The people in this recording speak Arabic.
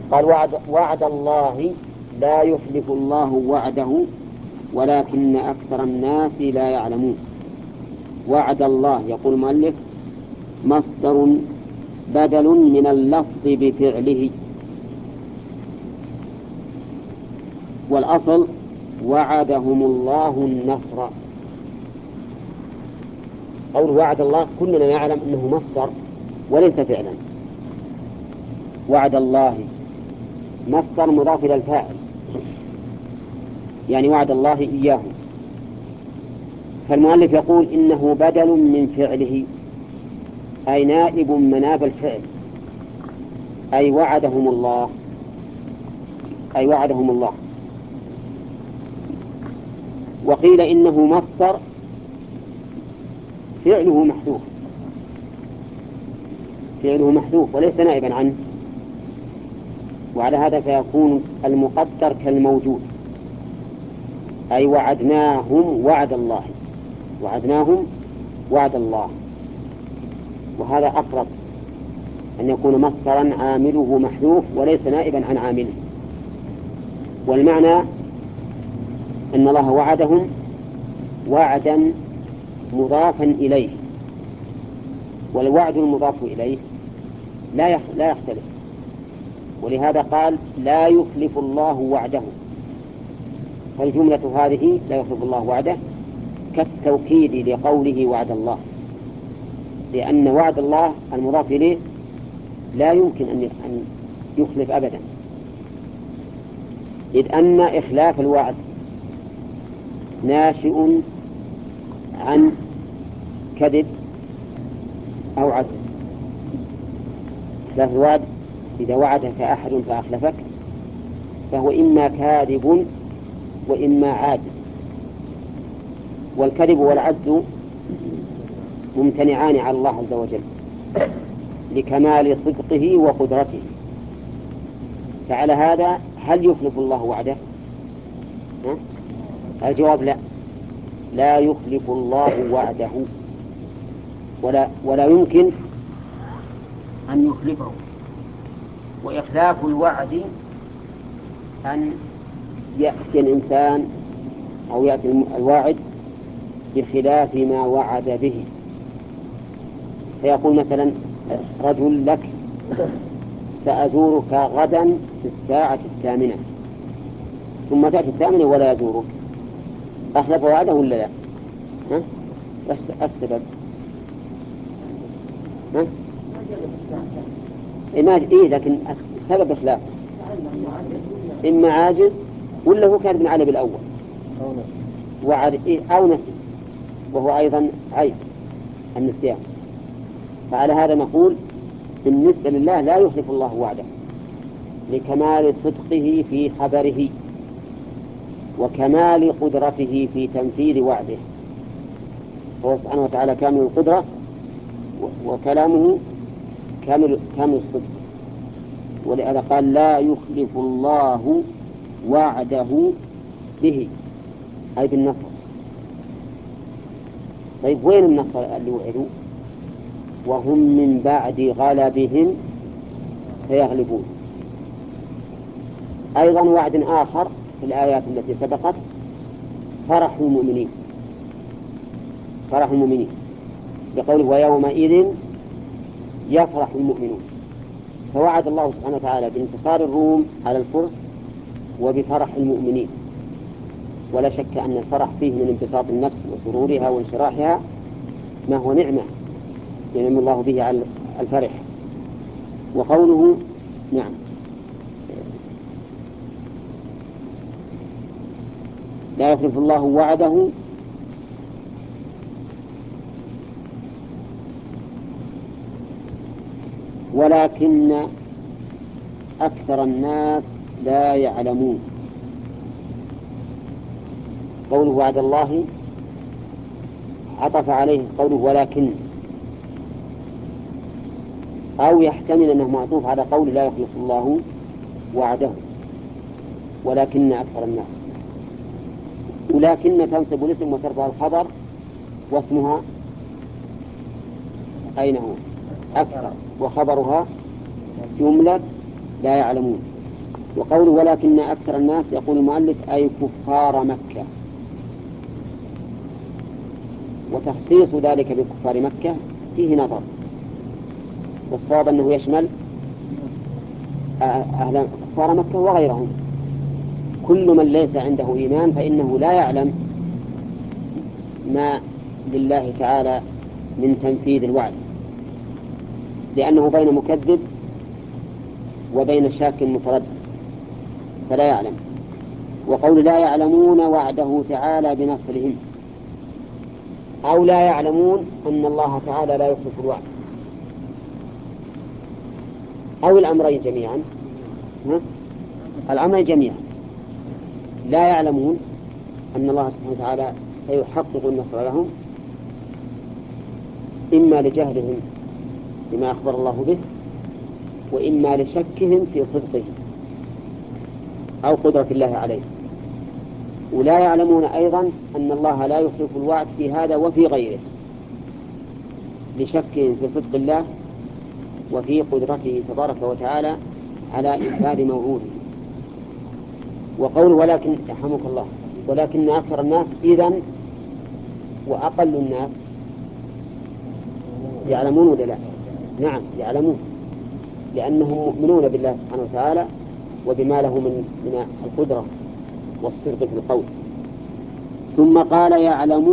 قال وعد الله لا يخلف الله وعده ولكن أكثر الناس لا يعلمون. وعد الله يقول المؤلف مصدر بدل من اللفظ بفعله، والأصل وعدهم الله النصر. قول وعد الله كلنا يعلم أنه مصدر وليس فعلا. وعد الله مصدر مضاف إلى الفاعل، يعني وعد الله إياه. فالمؤلف يقول إنه بدل من فعله، أي نائب مناب الفعل، أي وعدهم الله، أي وعدهم الله. وقيل إنه مصدر فعله محذوف، فعله محذوف وليس نائبا عنه، وعلى هذا فيكون المقدر كالموجود، أي وعدناهم وعد الله، وعدناهم وعد الله. وهذا أقرب أن يكون مصدرا عامله محذوف وليس نائبا عن عامله. والمعنى أن الله وعدهم وعدا مضافا إليه، والوعد المضاف إليه لا يختلف، ولهذا قال لا يخلف الله وعده. فالجملة هذه لا يخلف الله وعده كالتوكيد لقوله وعد الله، لأن وعد الله المضاف إليه لا يمكن أن يخلف أبدا، إذ أن إخلاف الوعد ناشئ عن كذب أو عجز. إخلاف الوعد إذا وعدك أحد فأخلفك فهو إما كاذب وإما عاجز، والكذب والعجز ممتنعان على الله عز وجل لكمال صدقه وقدرته. فعلى هذا هل يخلف الله وعده؟ الجواب لا، لا يخلف الله وعده ولا يمكن أن يخلفه. وإخلاف الوعد أن يأتي الإنسان أو يأتي الواعد بخلاف ما وعد به، فيقول مثلا رجل لك سأزورك غدا في 8:00، ثم تأتي 8:00 ولا يزورك، أخلف وعده ولا لا؟ بس السبب لكن سبب إخلاف إما عاجز ولا هو كان عليه بالأول أو نسي، وهو أيضا عيب النسيان. فعلى هذا نقول بالنسبة لله لا يخلف الله وعده لكمال صدقه في خبره وكمال قدرته في تنفيذ وعده. هو سبحانه وتعالى كامل القدرة وكلامه كامل الصدق، ولهذا قال لا يخلف الله وعده به، أي بالنصر. طيب وين النصر اللي وعدوا؟ وهم من بعد غلبهم سيغلبون. أيضا وعد آخر في الآيات التي سبقت فرح المؤمنين، فرح المؤمنين بقوله ويومئذ يفرح المؤمنون. فوعد الله سبحانه وتعالى بانتصار الروم على الفرس وبفرح المؤمنين، ولا شك أن الفرح فيه من انبساط النفس وسرورها وانشراحها ما هو نعمة ينعم الله به على الفرح. وقوله نعم لا يخلف الله وعده ولكن أكثر الناس لا يعلمون. قوله وعد الله عطف عليه قوله ولكن، أو يحتمل أنه معطوف على قول لا يخلف الله وعده ولكن أكثر الناس. ولكن تنصب الاسم وترفع الخبر واسمها أين هو؟ أكثر، وخبرها جملة لا يعلمون. وقوله ولكن أكثر الناس يقول المؤلف أي كفار مكة، وتخصيص ذلك بكفار مكة فيه نظر، والصواب أنه يشمل أهل كفار مكة وغيرهم. كل من ليس عنده إيمان فإنه لا يعلم ما لله تعالى من تنفيذ الوعد، لأنه بين مكذب وبين شاك متردد فلا يعلم. وقول لا يعلمون وعده تعالى بنصرهم، أو لا يعلمون أن الله تعالى لا يخلف الوعد، أو الأمرين جميعا. الأمرين جميعا، لا يعلمون أن الله سبحانه وتعالى سيحقق النصر لهم، إما لجهلهم بما أخبر الله به، وإما لشكهم في صدقه أو قدرة الله عليه. ولا يعلمون أيضا أن الله لا يخلف الوعد في هذا وفي غيره، لشكهم في صدق الله وفي قدرته تبارك وتعالى على إنفاذ موعوده. وقول ولكن يرحمك الله ولكن أكثر الناس إذن وأقل الناس يعلمون ولا لا؟ نعم يعلمون، لأنهم مؤمنون بالله سبحانه وتعالى وبما له من القدرة والصدق في القول. ثم قال يعلمون